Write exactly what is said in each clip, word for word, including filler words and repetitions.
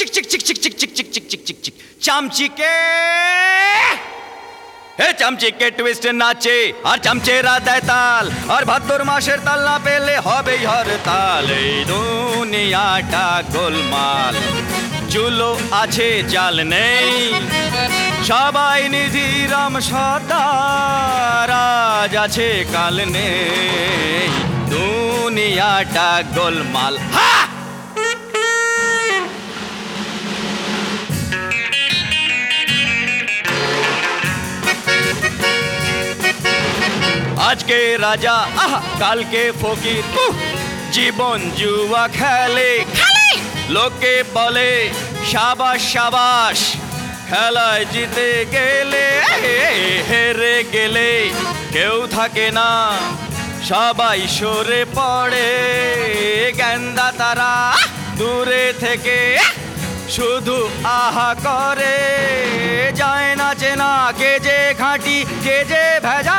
চিক চিক চিক চিক চিক চিক চিক চিক চিক চিক চিক চামচিকে হে চামচিকে twist নাচে আর চামচেরা দেয় তাল আর ভাদ্র মাসের তাল না পেলে হবেই হরতাল এই দুনিয়াটা গোলমাল চুলো আছে চাল নেই সবাই নিধিরাম সর্দার আজ আছে কাল নেই দুনিয়াটা গোলমাল হা আজকে রাজা আহা কালকে ফকির জীবন জুয়া খেলে লোকে বলে সাবাস সাবাস খেলায় জিতে গেলে হেরে গেলে কেউ থাকে না সবাই সরে পড়ে গেন্দা তারা দূরে থেকে শুধু আহা করে যায় না চেনা কে যে খাঁটি কে যে ভেজা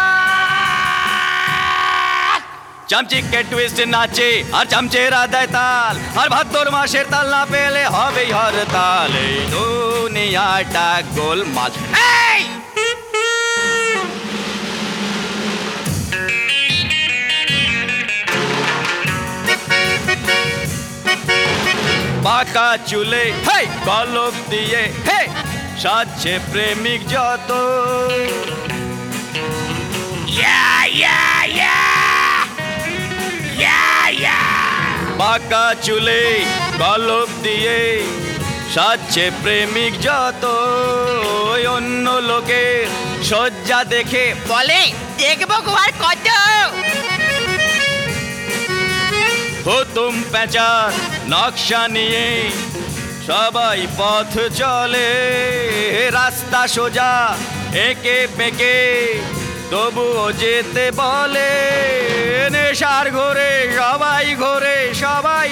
চামচিকে টুইস্ট নাচে আর চামচেরা দেয় তাল আর ভাদ্র মাসের তাল না পেলে হবেই হরতাল এই দুনিয়াটা গোলমাল এই পাকা চুলে হে কলক দিয়ে হে সাজছে প্রেমিক যত ইয়া ইয়া ইয়া পাকা চুলে কলক দিয়ে সাজছে প্রেমিক যত অন্য লোকের সজ্জা দেখে বলে দেখবো গোয়ার কত হুতুম পেঁচার নকশা নিয়ে সবাই পথ চলে রাস্তা সোজা একে বেঁকে তবুও যেতে বলে নেশার ঘোরে সবাই ঘোরে সবাই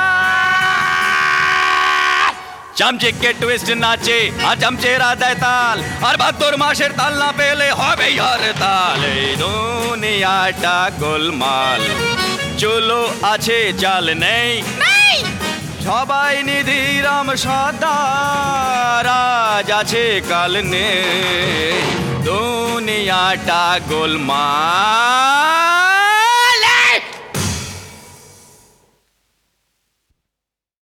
বেতাল চামচিকে টুইস্ট নাচে আর চামচেরা দেয় তাল আর ভাদ্র মাসের তাল না পেলে হবেই হরতাল এই দুনিয়াটা গোলমাল চুলো আছে চাল নেই সবাই নিধিরাম সর্দার আজ আছে কাল নেই দুনিয়াটা গোলমাল।